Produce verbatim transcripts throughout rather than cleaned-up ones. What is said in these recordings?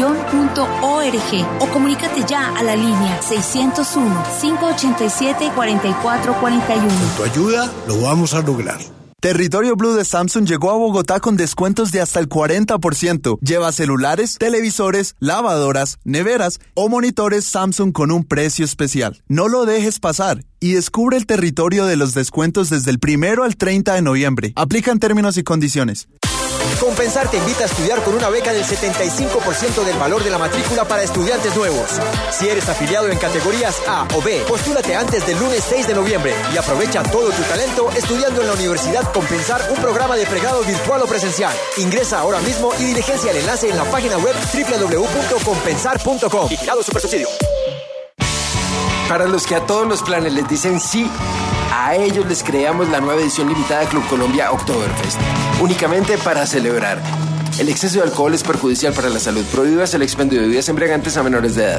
compensarradiación punto org o comunícate ya a la línea seiscientos uno, cinco ochenta y siete, cuarenta y cuatro cuarenta y uno. Con tu ayuda lo vamos a lograr. Territorio Blue de Samsung llegó a Bogotá con descuentos de hasta el cuarenta por ciento. Lleva celulares, televisores, lavadoras, neveras o monitores Samsung con un precio especial. No lo dejes pasar y descubre el territorio de los descuentos desde el primero al treinta de noviembre. Aplican términos y condiciones. Compensar te invita a estudiar con una beca del setenta y cinco por ciento del valor de la matrícula para estudiantes nuevos. Si eres afiliado en categorías A o B, postúlate antes del lunes seis de noviembre y aprovecha todo tu talento estudiando en la Universidad Compensar, un programa de pregrado virtual o presencial. Ingresa ahora mismo y diligencia el enlace en la página web doble u doble u doble u punto compensar punto com. Vigilado Supersubsidio. Para los que a todos los planes les dicen sí, a ellos les creamos la nueva edición limitada de Club Colombia Oktoberfest, únicamente para celebrar. El exceso de alcohol es perjudicial para la salud. Prohíbas el expendio de bebidas embriagantes a menores de edad.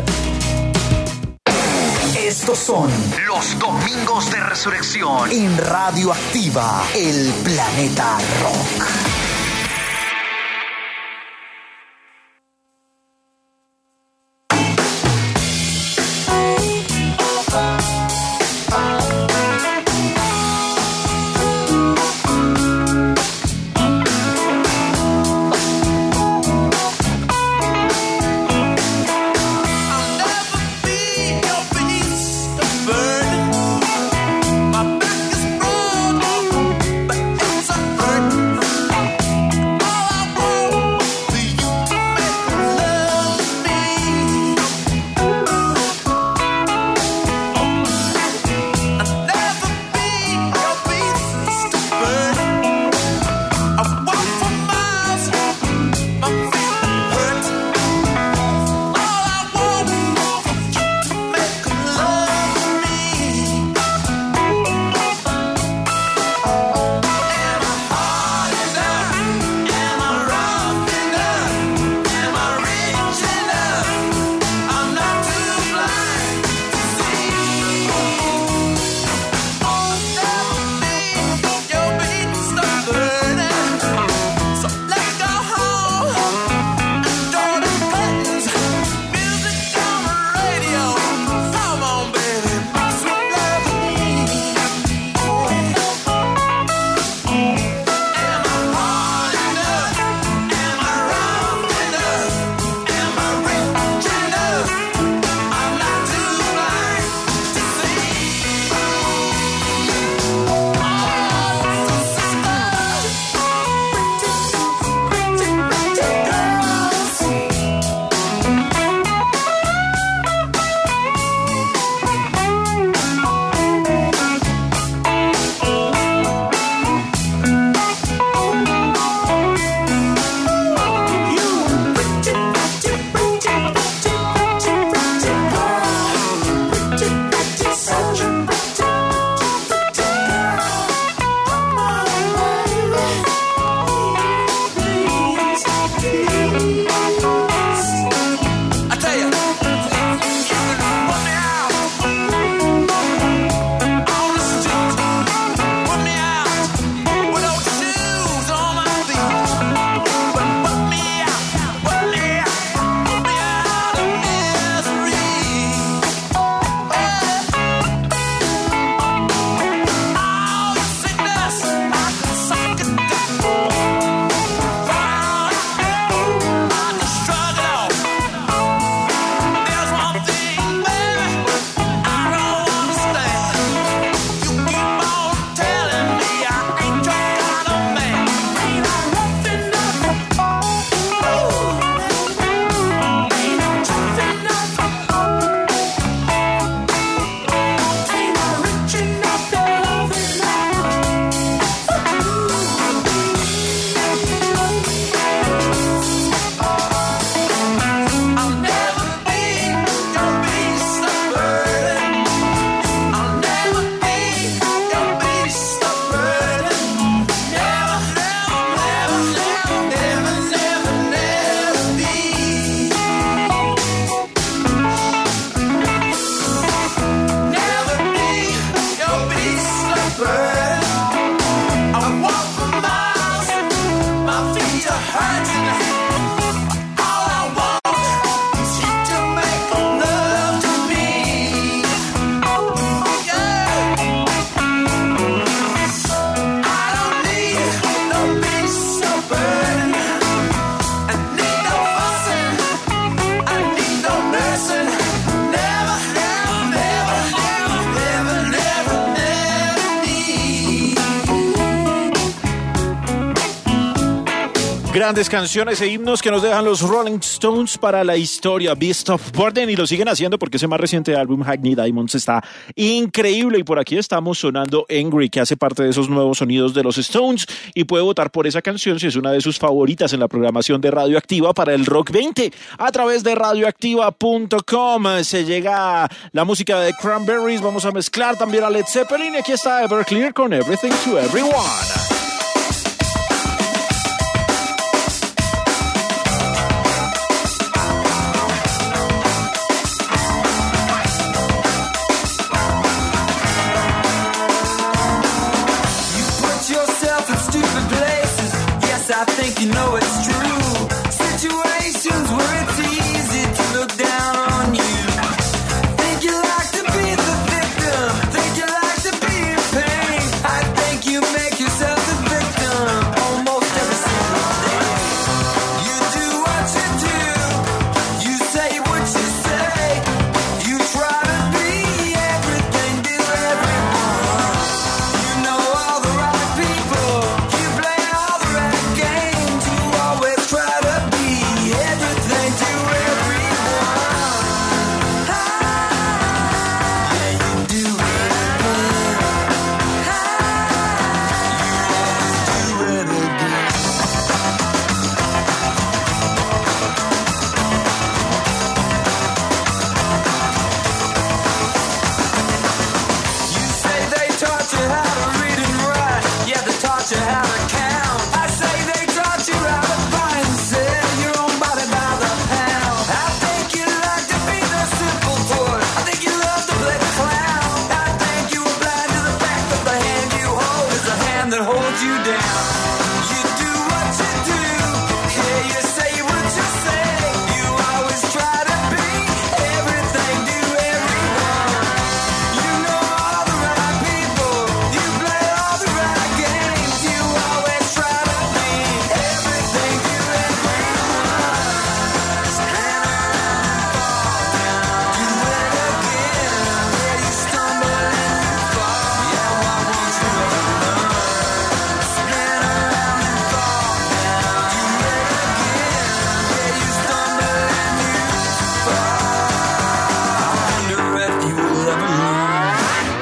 Estos son los Domingos de Resurrección en Radioactiva, el planeta rock. My back is broad, but it's a hurt. Grandes canciones e himnos que nos dejan los Rolling Stones para la historia. Beast of Burden, y lo siguen haciendo porque ese más reciente álbum, Hackney Diamonds, está increíble. Y por aquí estamos sonando Angry, que hace parte de esos nuevos sonidos de los Stones, y puede votar por esa canción si es una de sus favoritas en la programación de Radioactiva para el Rock veinte a través de radioactiva punto com. Se llega la música de Cranberries, vamos a mezclar también a Led Zeppelin, y aquí está Everclear con Everything to Everyone. I think you know it's true. Situations where it's easy to look down on you. Think you like to be the victim. Think you like to be in pain. I think you make yourself the victim almost every single day. You do what you do. You say what you say. You try to be everything to everyone. You know all the right people. You play all the right games. You always try to be everything to everyone. Ah, yeah, you do it again. Ah, you always do it again. You say they taught you how to read and write. Yeah, they taught you how to count. I say they taught you how to buy and sell your own body by the pound. I think you like to be the simple toy. I think you love to play the clown. I think you are blind to the fact that the hand you hold is the hand that holds you down. You do what you do. Yeah, you say what you say. You always try to be everything to everyone. You know all the right people. You play all the right games. You always try to be everything to everyone. Stand around, do it again. Yeah, you stumble and you fall. Yeah, why won't you ever learn? Stand around and fall down, do it again. Yeah, you stumble and you fall. I wonder if you will ever learn.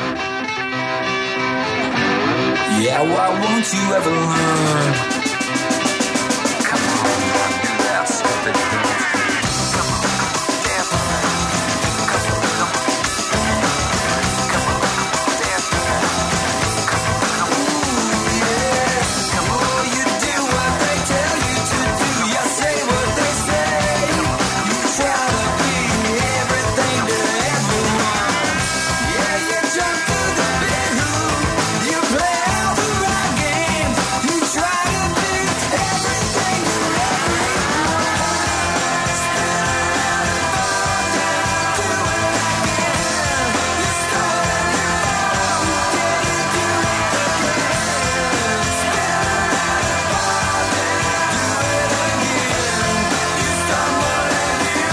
Yeah, why won't you ever learn? Come on, do that stupid dance. Come on, dance with me. Come on, come on. Come on, dance with me. Come on, come on. Ooh, yeah. Come on, you do what they tell you to do. You say what they say. You try to be everything to everyone. Yeah, you jump to the big hoop. You play all the right games. You try to be everything to everyone. Stand around and fall down, do it again. You stumble and you fall, yeah, you do it again. Stand around and fall down, do it again. You stumble and you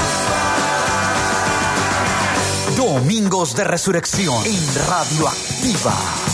fall. Domingos de Resurrección en Radioactiva.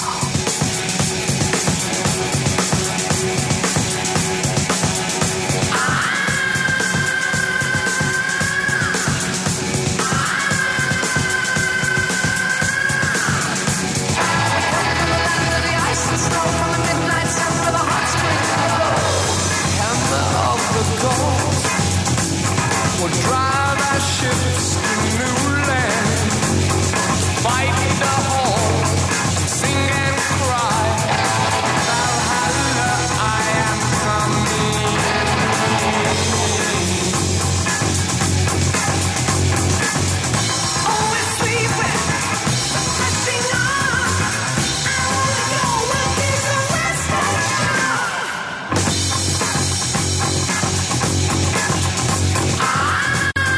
We'll drive our ships to new land, fight the horde, sing and cry. Valhalla, I am coming. Always sleeping, pressing on. I wanna go where there's a rest of the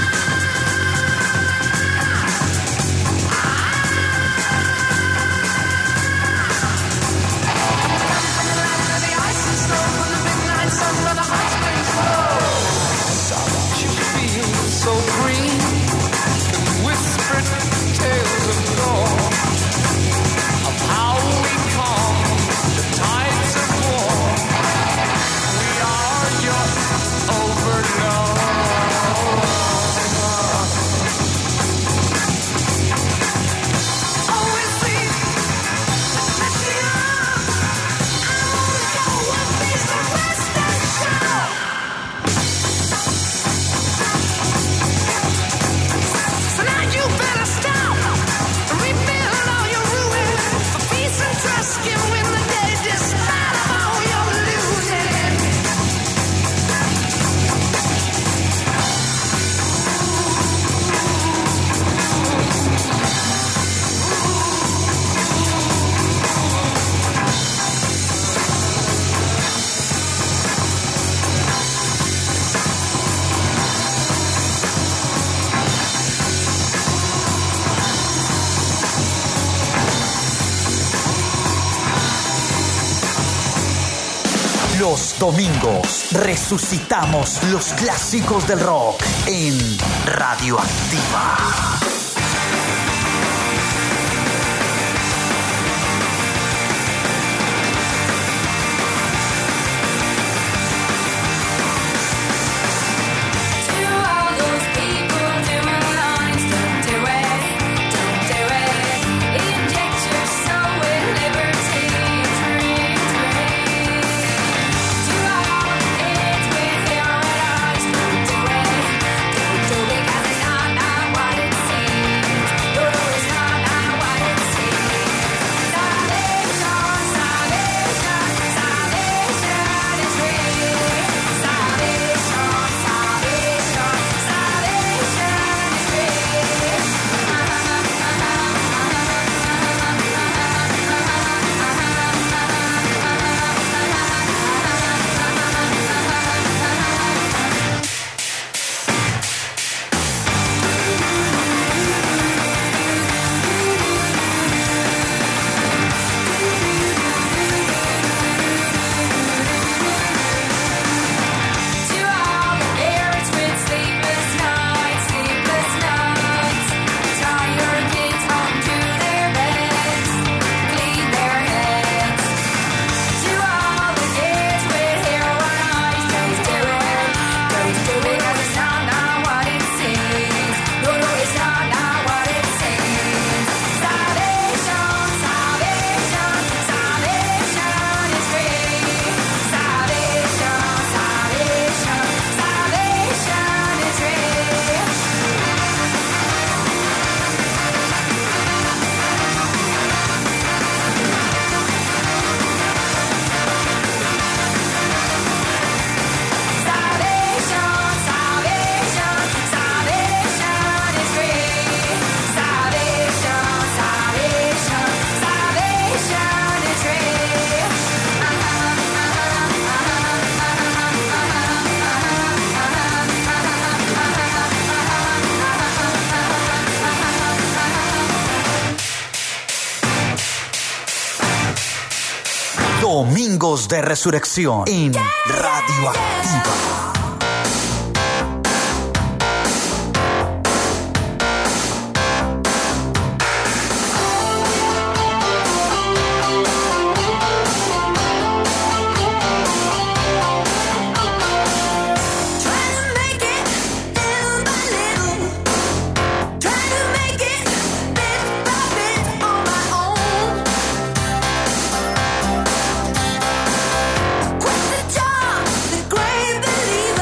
Los domingos resucitamos los clásicos del rock en Radioactiva. Domingos de Resurrección en Radioactiva. Believe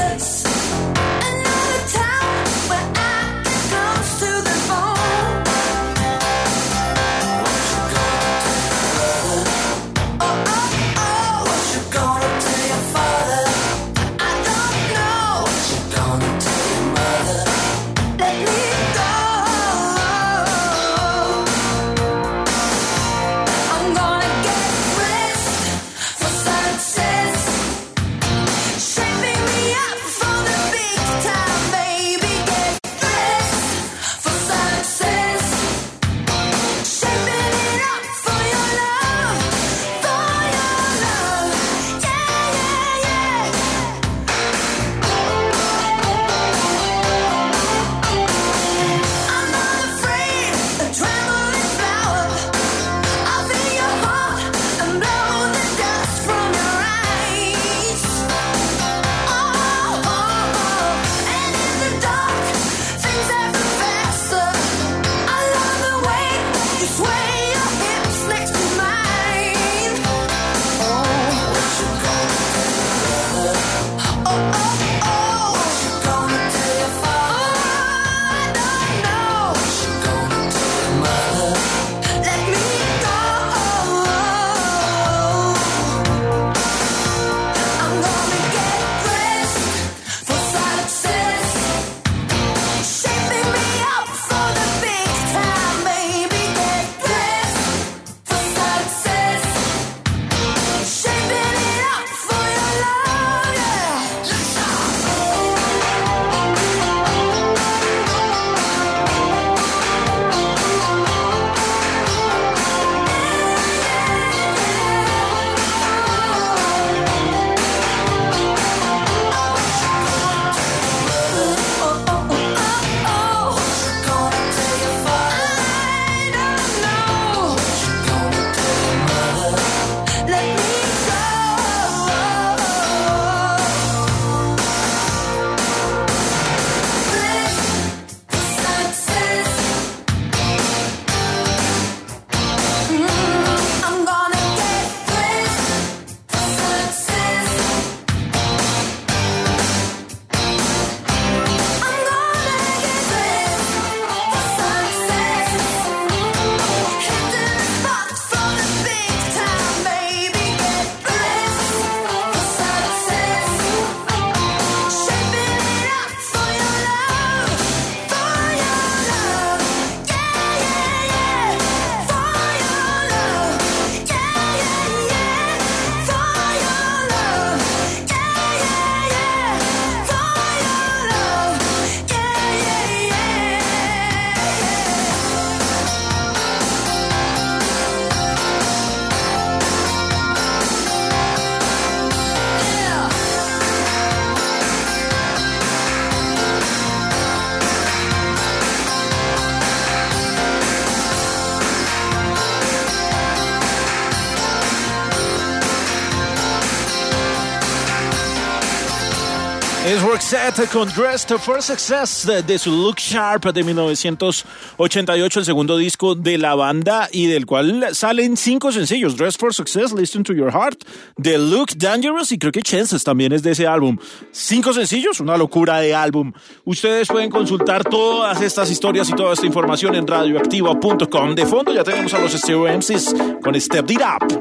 Roxette con Dressed for Success de, de su Look Sharp de mil novecientos ochenta y ocho, el segundo disco de la banda y del cual salen cinco sencillos: Dressed for Success, Listen to Your Heart, The Look, Dangerous y creo que Chances también es de ese álbum. Cinco sencillos, una locura de álbum. Ustedes pueden consultar todas estas historias y toda esta información en radioactiva punto com. De fondo ya tenemos a los Stereo M Cs con Step It Up.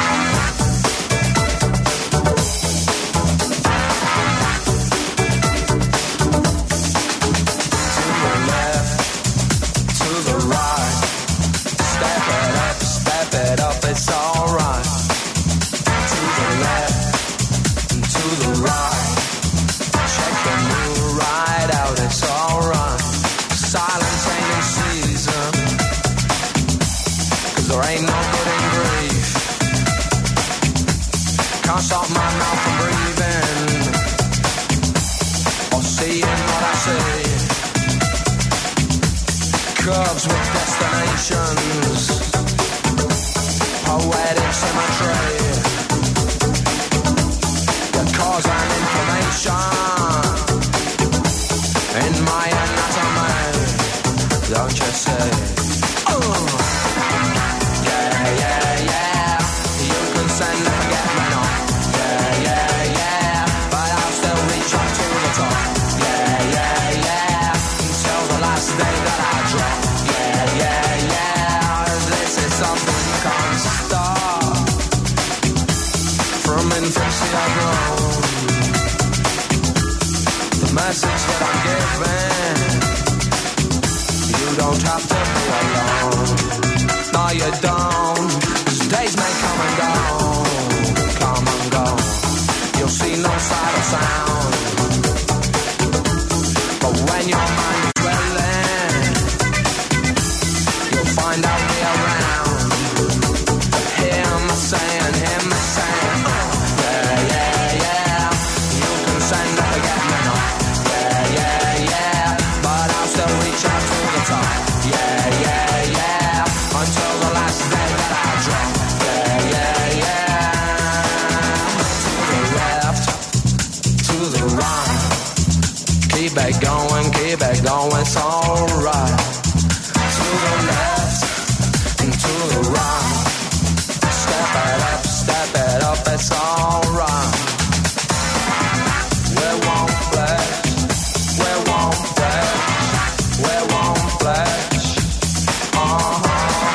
It's alright. To the left and to the right. Check the new ride out, it's alright. Silence ain't in season, 'cause there ain't no good in grief. Can't stop my mouth from breathing or seeing what I see. Curves with destinations, poetic symmetry, the cause and information in my anatomy, don't you say? Oh. Yeah, yeah, yeah, you can send and forget me not. Yeah, yeah, yeah, but I'll still reach up to the top. Yeah, yeah, yeah, until the last day that I drop. Yeah, yeah, yeah, this is something you can't stop. From infancy I've grown. The message that I'm giving, you don't have to be alone. No, you don't. 'Cause days may come and go, come and go. You'll see no sight or sound, but when your mind is dwelling, you'll find out me around. Hear me saying, hear me saying, oh, yeah, yeah, yeah. You can send and forget me not. Yeah, yeah, yeah, but I'll still reach out to the top. Yeah, yeah, yeah, until the last day that I drop. Yeah, yeah, yeah. To the left, to the right. Keep it going, keep it going, it's alright. To the left and to the right. Step it up, step it up, it's alright. We won't flex, we won't flex, we won't flex. Uh-huh.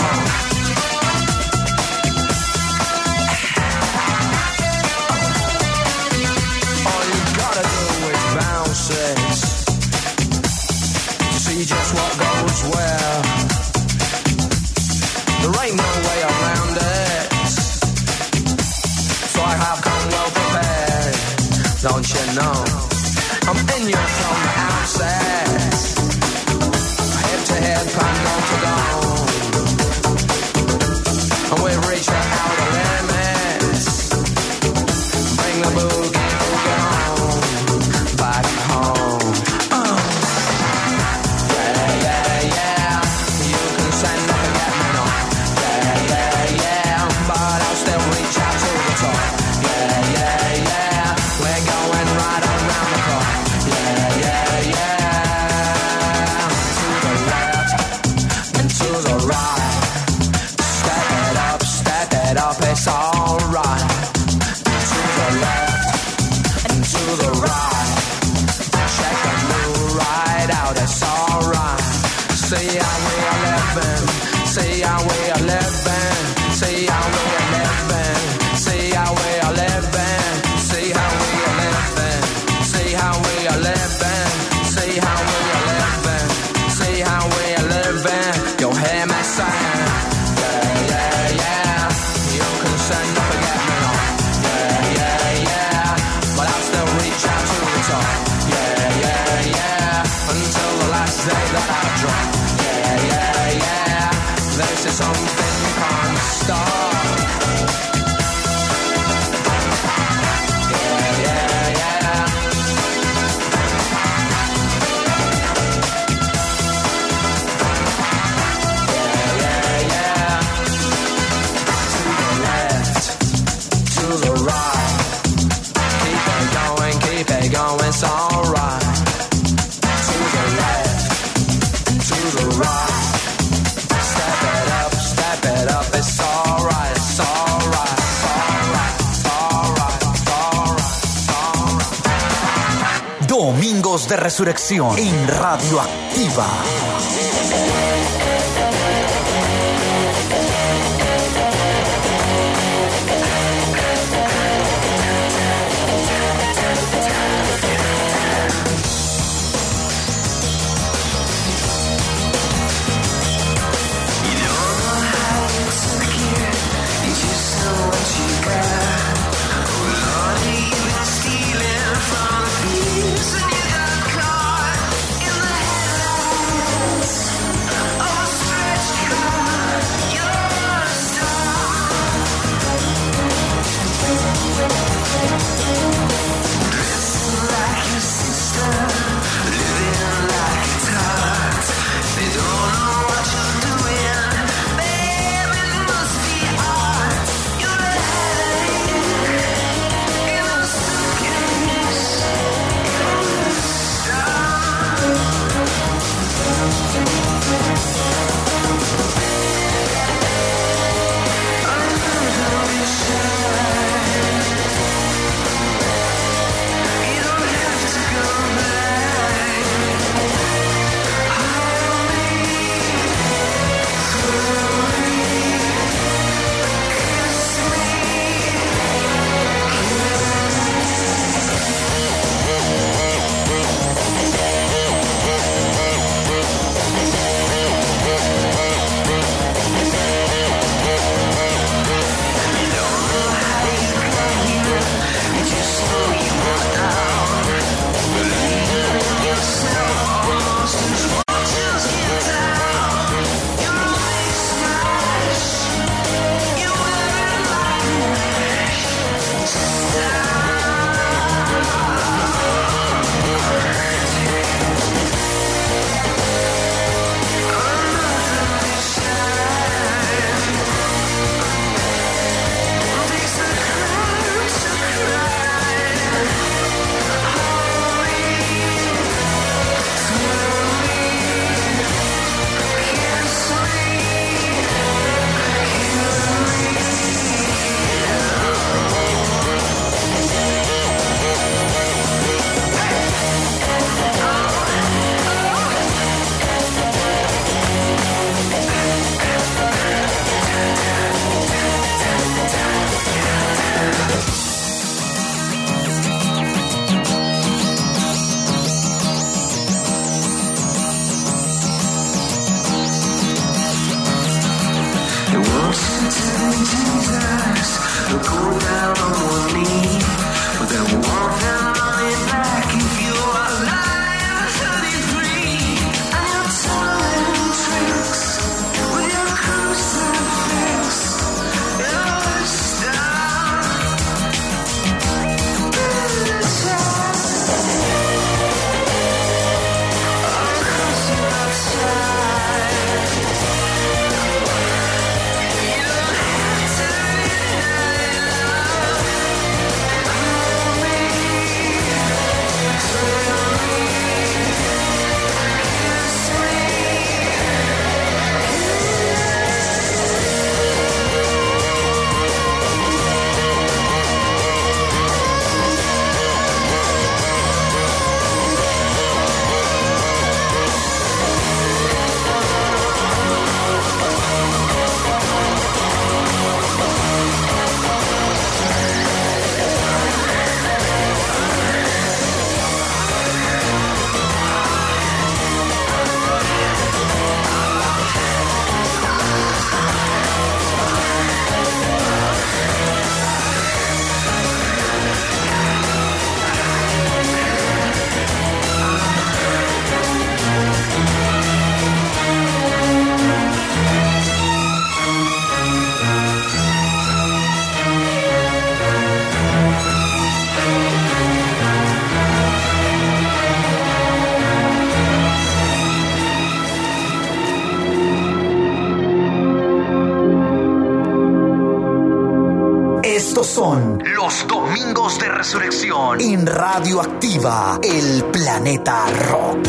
All you gotta do is bounce it, see just what goes where. There ain't no way around it, so I have come well prepared, don't you know? I'm in you from the outset, hip to hip and down to down, and we've reached the outer limits. Bring the boogie, boogie on, back home. Uh. Yeah, yeah, yeah, you can send and forget me not. Yeah, yeah, yeah, but I'll still reach out to the top. Yeah, yeah, yeah, we're going right around the clock. Yeah, yeah, yeah, to the left and to the right. Step it up, step it up, it's alright. To the left and to the right. Check the new ride out, it's alright. See how we are living, see how we are living, see how we are living, see how we are living, see how we are living, see how we are living, see how we are living, see how we are living. You'll hear me saying, yeah, yeah, yeah, you can send and forget me not. Yeah, yeah, yeah, but I'll still reach out to the top. Yeah, yeah, yeah, until the last day that I drop. Yeah, yeah, yeah, this is something you can't stop. Yeah, yeah, yeah. Yeah, yeah, yeah. To the left, to the right. Keep it going, keep it going, it's alright. Domingos de Resurrección en Radioactiva. Son los Domingos de Resurrección en Radioactiva, el Planeta Rock.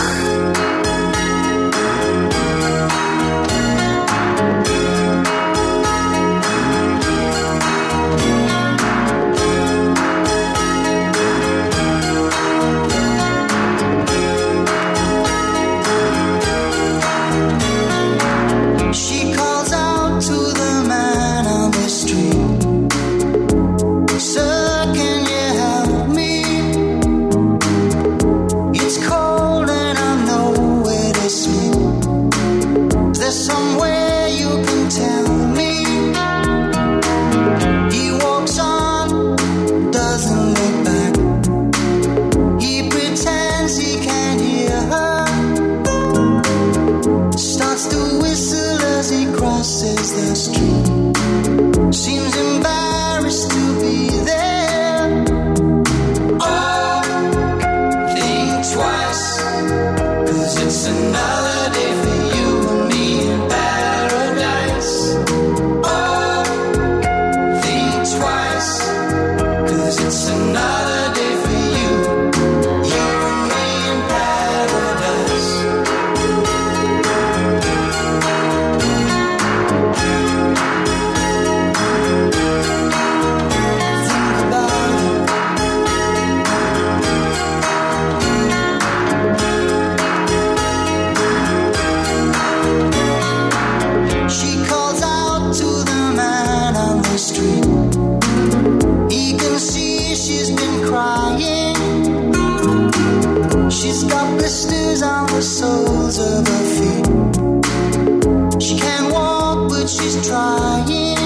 soles of her feet. She can't walk, but she's trying.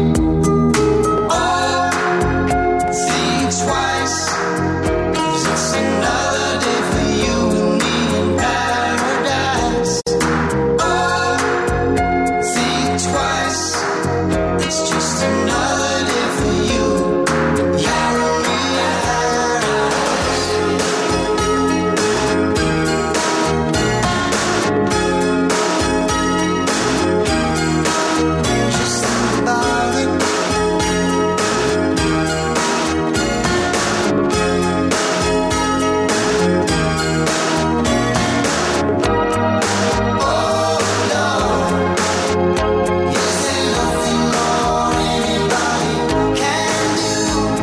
Oh, think twice, 'cause it's another day for you and me in paradise. Oh, think twice, it's just another day for you. Yeah, and me in paradise. Just think about it. Oh, Lord, is there nothing more anybody can do?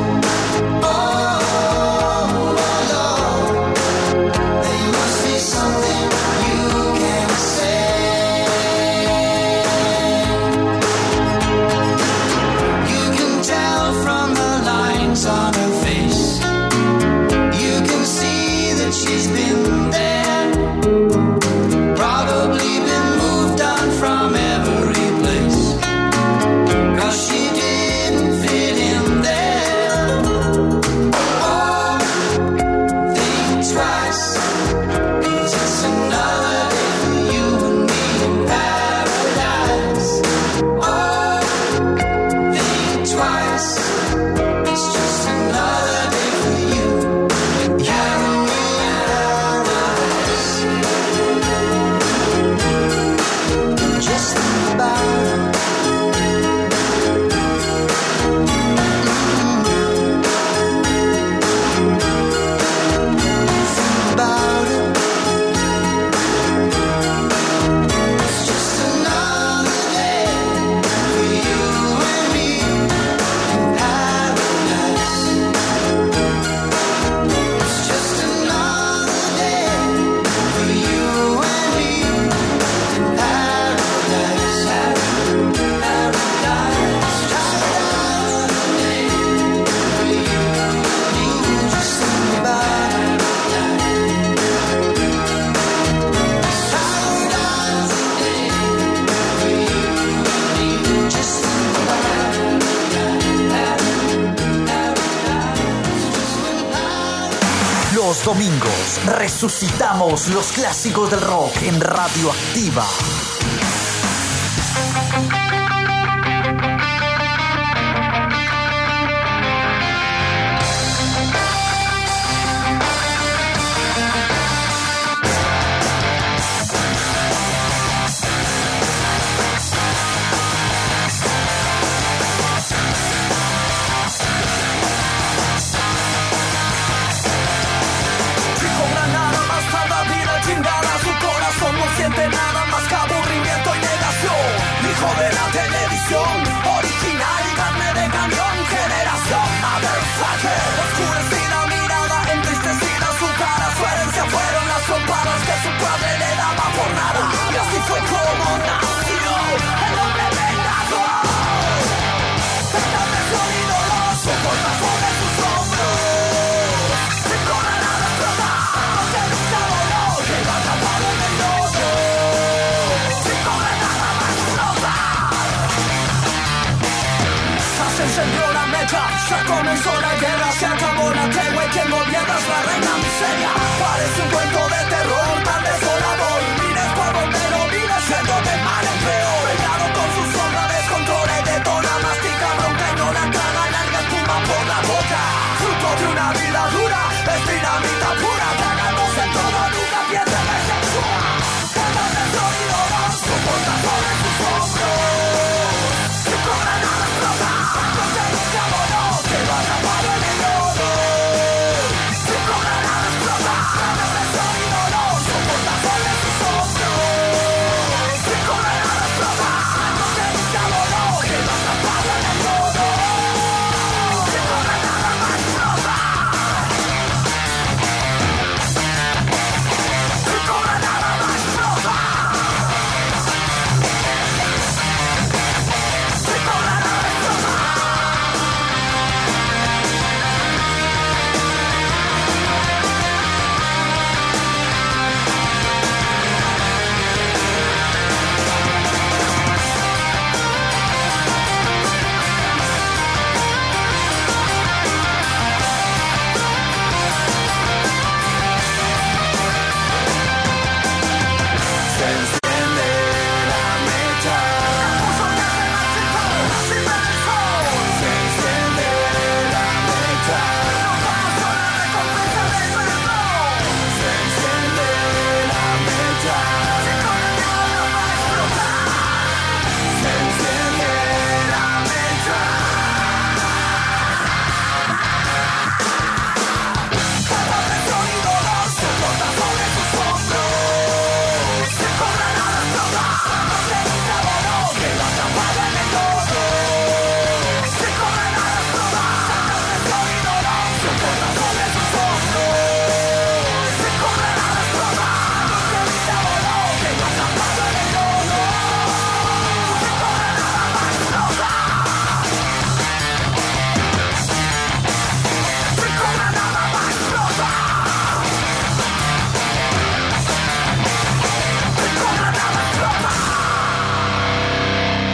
Oh, Lord, there must be something you can say. You can tell from the lines on her face. You can see that she's been there. Probably been moved on from every place. 'Cause she didn't fit in there. Oh, think twice, 'cause it's another day for you and me in paradise. Oh, think twice, it's just another day for you. Yeah, and me in paradise. Just think about it. Think about it. It's just another day for you and me in paradise. It's just another day for you and me in paradise. Paradise, paradise, day for you and me. Just think about it. Paradise, day for you and me. Just think about it. Los domingos resucitamos los clásicos del rock en Radioactiva. Si cobra nada más cada vida chingada, su corazón no siente nada más que aburrimiento y negación. Hijo de la televisión, original y carne de cañón, generación motherfucker. Oscurecida mirada, entristecida su cara, su herencia fueron las trompadas que su padre le daba por nada. Y así fue como nació el hombre vengador. Estableció el ídolo, su porta sobre sus hombros. Se corre la destrozada, porque nunca voló, que iba atrapado en el hoyo. Se corre nada más explota. Se encendió la mecha, se comenzó la guerra, se acabó la tregua y quien gobierna es la reina miseria. Parece un cuento de terror tan desolador. Mires por donde lo mires, siendo de mal en peor. Pegado con su sombra, descontrola y detona, mastica, bronca y no la traga, larga espuma por la boca. Fruto de una vida dura, es dinamita pura, tragándose todo, nunca pierde en sexual. Cada destruido va, soporta sobre sus hombros. Se cobra nada explota, porque nunca voló, que va atrapado en el hoyo.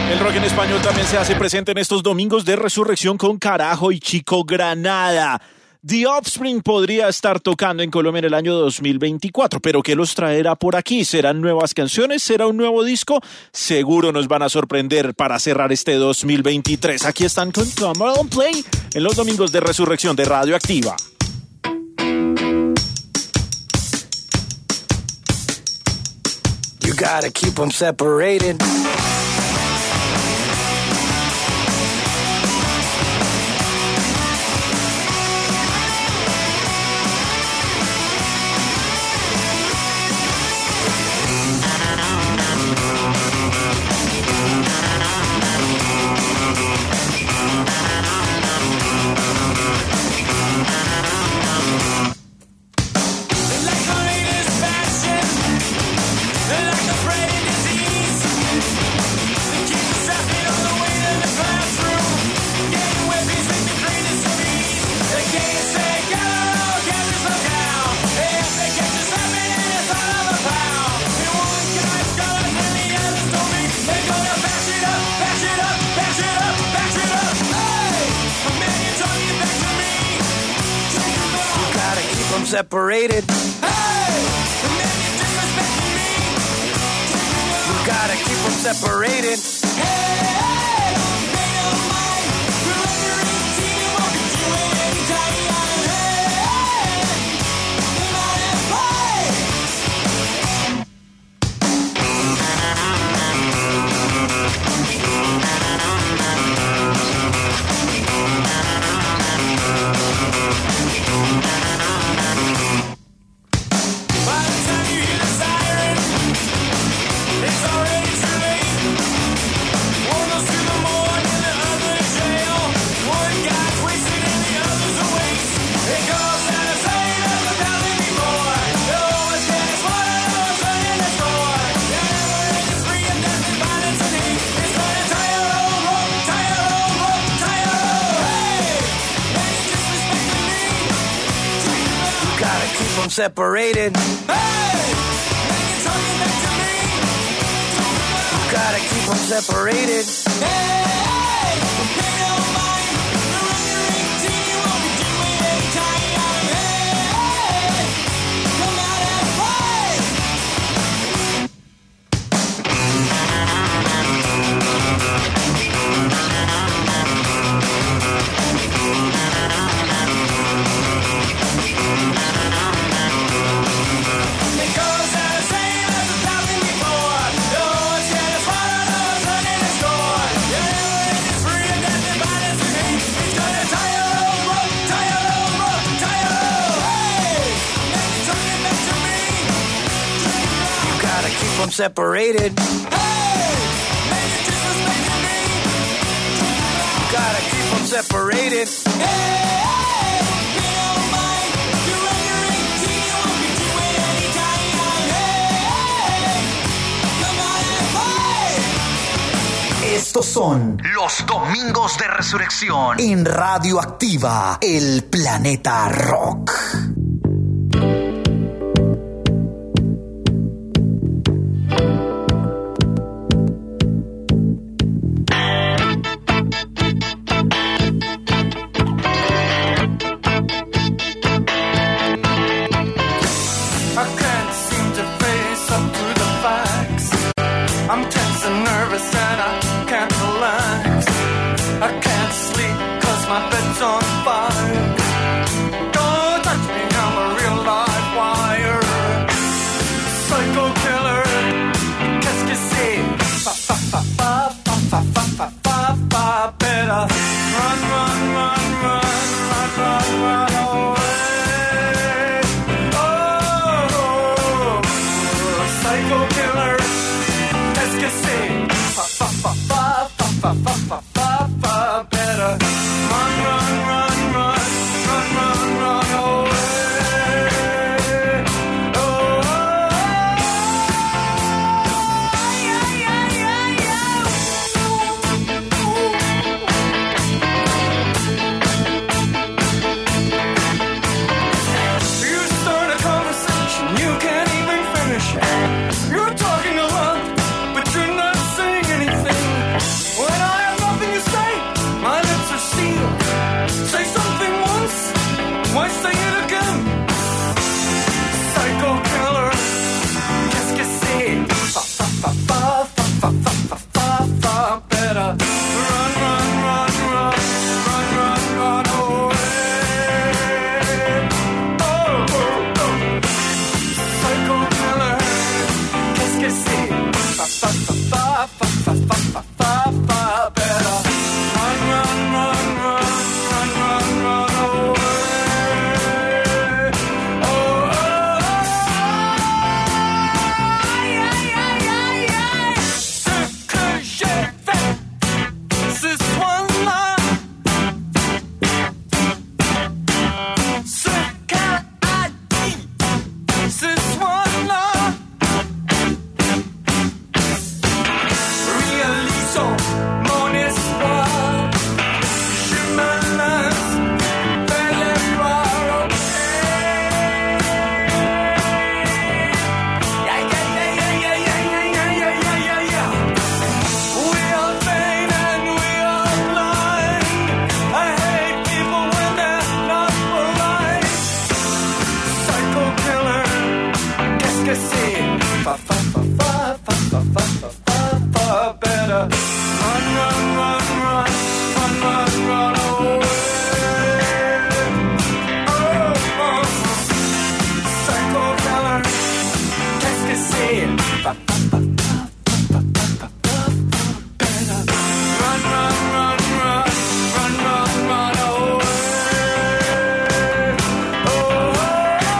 El rock en español también se hace presente en estos domingos de resurrección con Carajo y Chico Granada. The Offspring podría estar tocando en Colombia en el año dos mil veinticuatro, pero ¿qué los traerá por aquí? ¿Serán nuevas canciones? ¿Será un nuevo disco? Seguro nos van a sorprender para cerrar este dos mil veintitrés. Aquí están con Come On Play en los domingos de resurrección de Radioactiva. You gotta keep them separated. Separated. Hey! The man you disrespecting me. You gotta keep them separated. Hey, hey, they don't mind. We're under eighteen, you won't be doing any time. Hey, hey, come out and play. Separated. Hey! When you're talking back to me, you gotta keep them separated. Hey! They don't mind. You're under eighteen, you won't be doing any time. Hey! Come out and play. From separated. Hey! Man, you're disrespecting me. You gotta keep them separated. Hey! Hey! They don't mind. You're under eighteen, you won't be doing any time. Hey! Hey! Come on and play. Estos son los domingos de resurrección en Radioactiva, el planeta rock. far, far, far, far, far better. Run, run, run, run, run, run, run away. Oh, oh, oh. Psycho killer, qu'est-ce que c'est? Far, far, far, far, far, far, far, far better. Run, run, run, run, run, run, run away. Oh, oh, oh.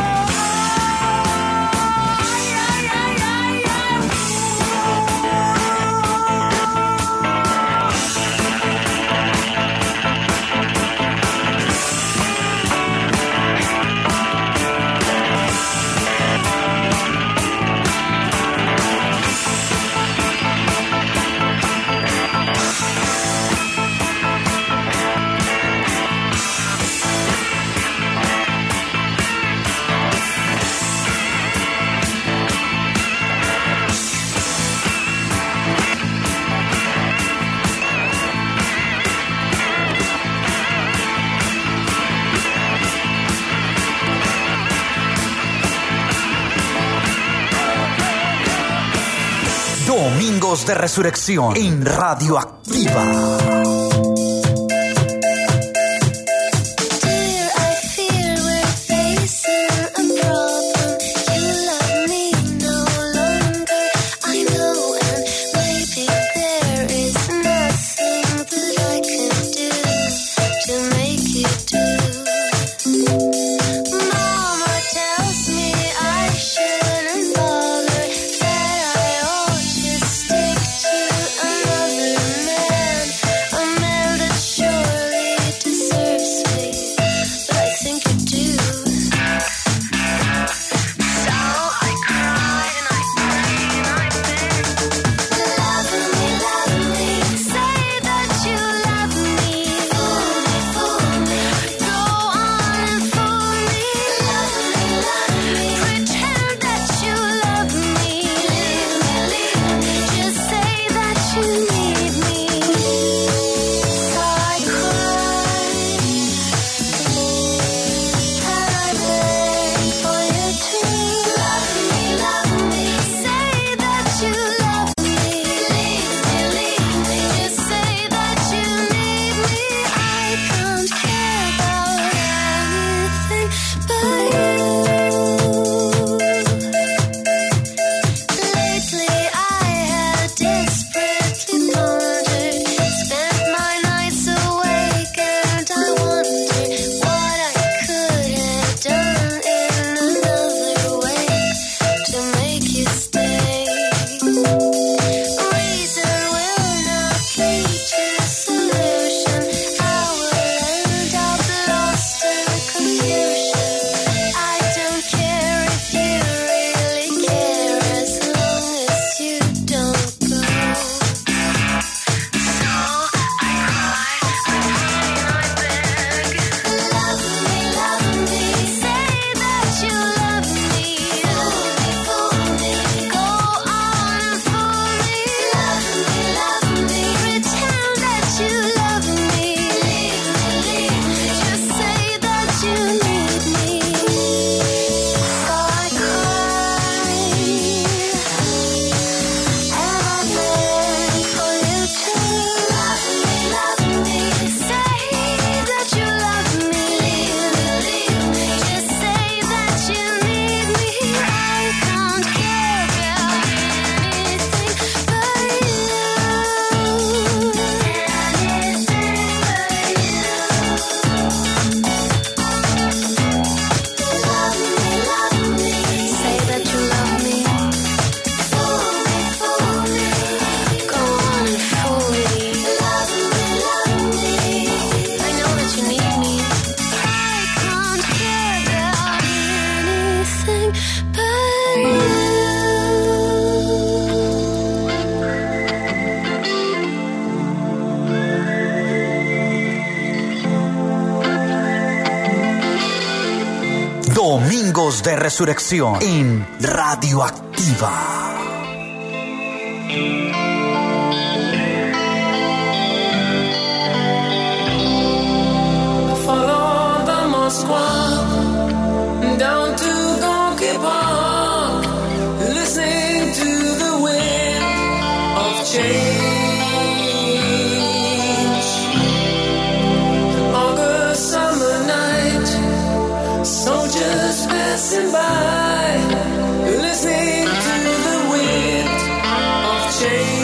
Domingos de Resurrección en Radioactiva. Domingos de Resurrección en Radioactiva. Follow the Moskwa down to Gonky Park, listening to the wind. change. August summer night, soldiers passing by, listening to the wind of change.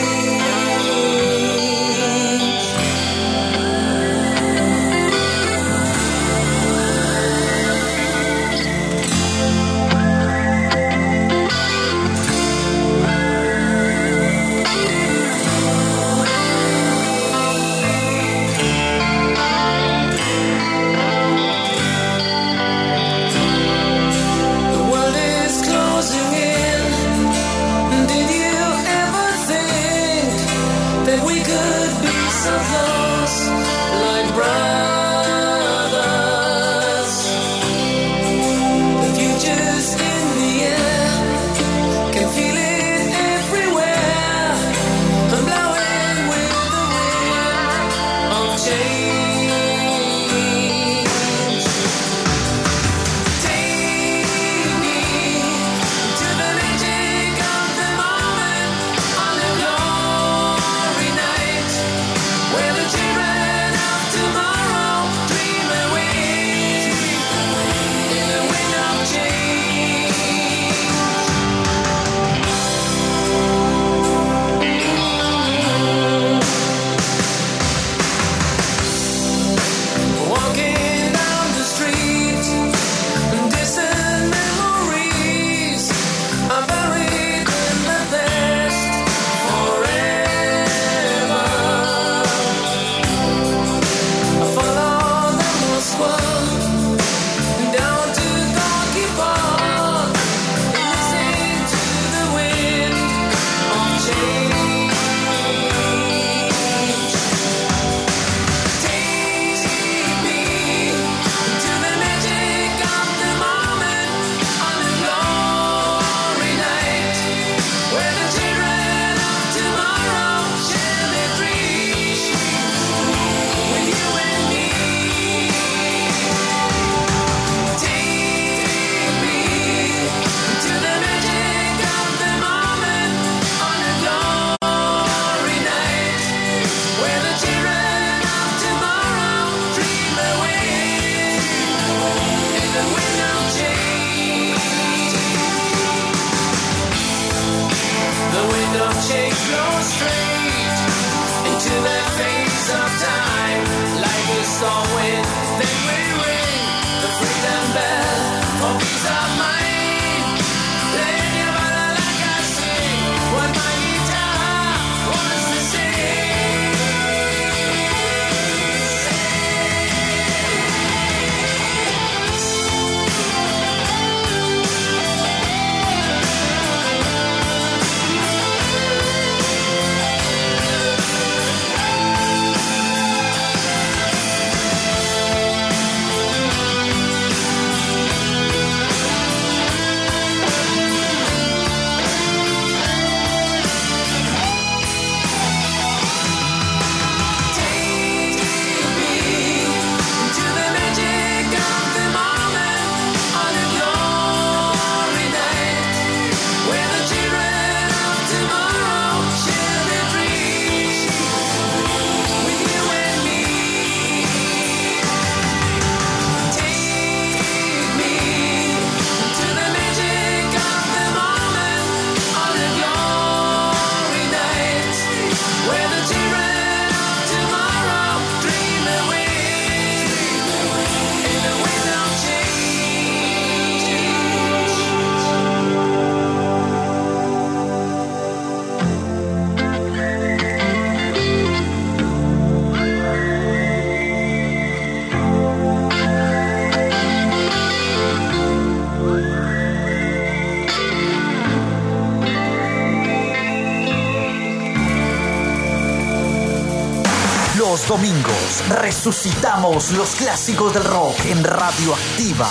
Los domingos resucitamos los clásicos del rock en Radioactiva.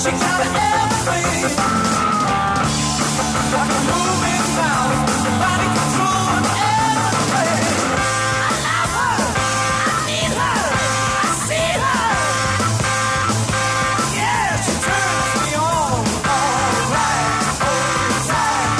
She got everything. Like a moving cloud, body control and everything. I love her, I need her, I see her. Yeah, she turns me on, all right, all the time.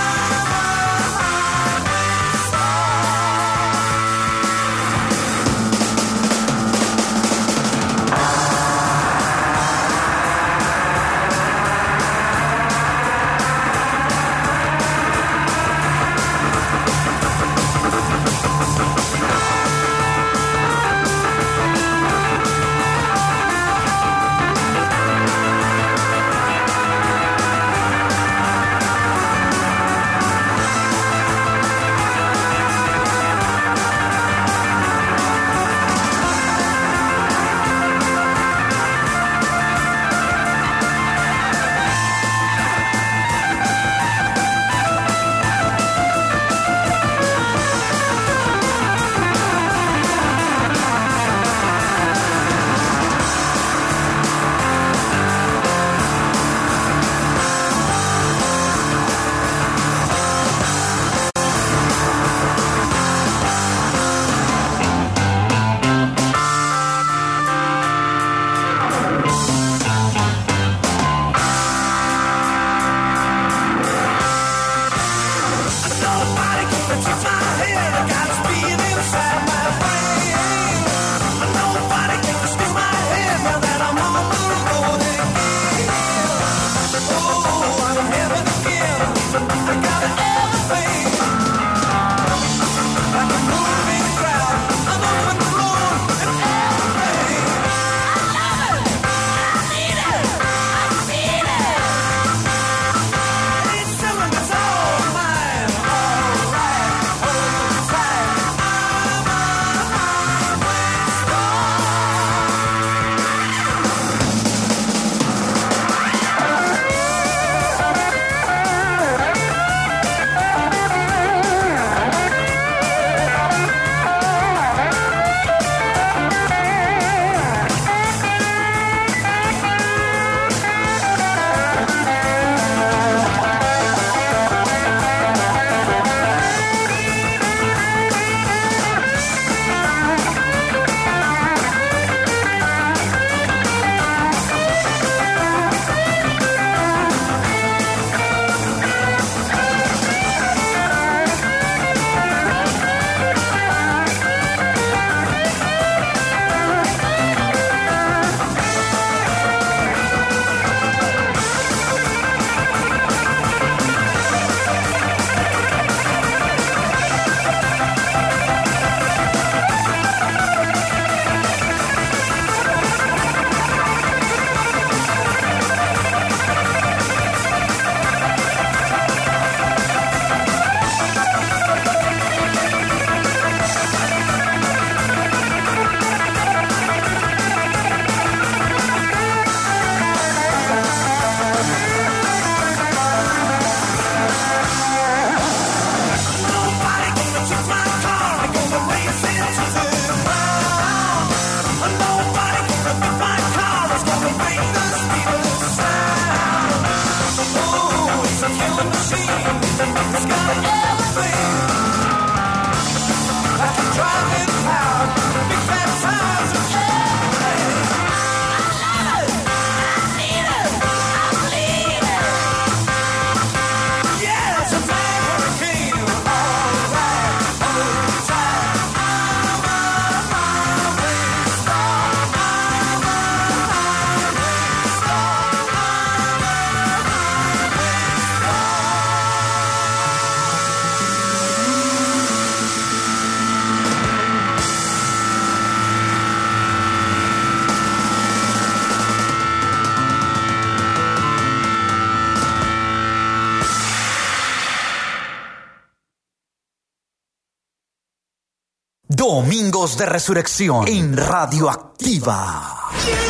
Domingos de Resurrección en Radioactiva.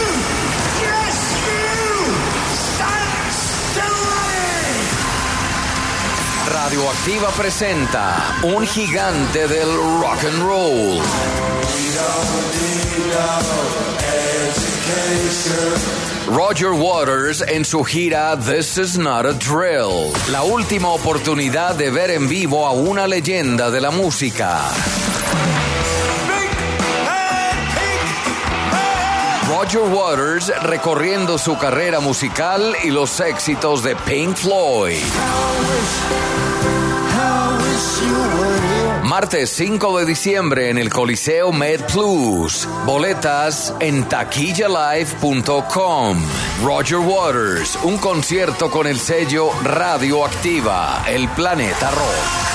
Radioactiva presenta un gigante del rock and roll. Roger Waters en su gira This Is Not a Drill. La última oportunidad de ver en vivo a una leyenda de la música. Roger Waters recorriendo su carrera musical y los éxitos de Pink Floyd. Martes cinco de diciembre en el Coliseo MedPlus. Boletas en taquilla live punto com. Roger Waters, un concierto con el sello Radioactiva, El Planeta Rock.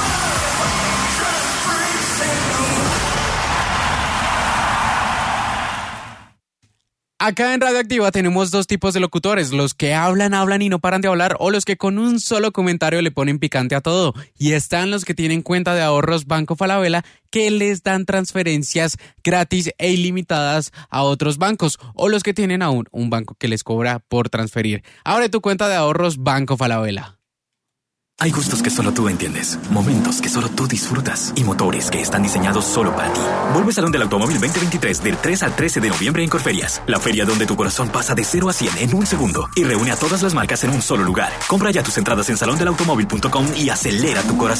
Acá en Radioactiva tenemos dos tipos de locutores, los que hablan, hablan y no paran de hablar, o los que con un solo comentario le ponen picante a todo. Y están los que tienen cuenta de ahorros Banco Falabella, que les dan transferencias gratis e ilimitadas a otros bancos, o los que tienen aún un banco que les cobra por transferir. Abre tu cuenta de ahorros Banco Falabella. Hay gustos que solo tú entiendes, momentos que solo tú disfrutas y motores que están diseñados solo para ti. Vuelve al Salón del Automóvil veinte veintitrés del tres al trece de noviembre en Corferias, la feria donde tu corazón pasa de cero a cien en un segundo y reúne a todas las marcas en un solo lugar. Compra ya tus entradas en salón del automóvil punto com y acelera tu corazón.